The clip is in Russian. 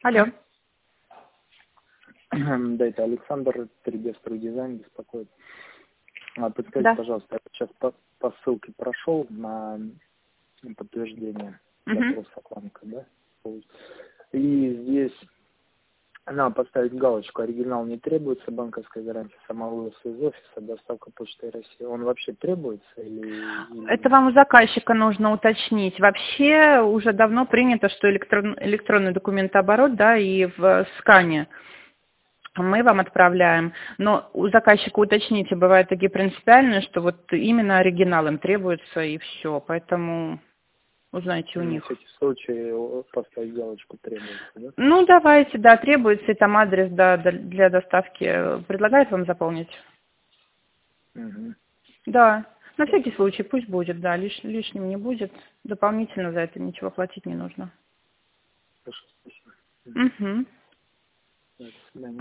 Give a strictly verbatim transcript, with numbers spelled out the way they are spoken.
Алло. Да, это Александр, три дэ стройдизайн беспокоит. А, подскажите, Да. пожалуйста, я сейчас по, по ссылке прошел на подтверждение Угу. запроса к вам, да? И здесь надо поставить галочку: оригинал не требуется, банковская гарантия, самовывоз из офиса, доставка почтой России. Он вообще требуется или, или Это нет? вам у заказчика нужно уточнить. Вообще уже давно принято, что электрон, электронный документооборот, да, и в скане мы вам отправляем. Но у заказчика уточните, бывают такие принципиальные, что вот именно оригинал им требуется и все. Поэтому узнайте у На них. всякий случай поставить галочку требуется, да? Ну, давайте, да, требуется, и там адрес, да, для доставки. Предлагает вам заполнить? Угу. Да, на всякий случай, пусть будет, да, лиш, лишним не будет. Дополнительно за это ничего платить не нужно. Хорошо, спасибо. Угу. До свидания.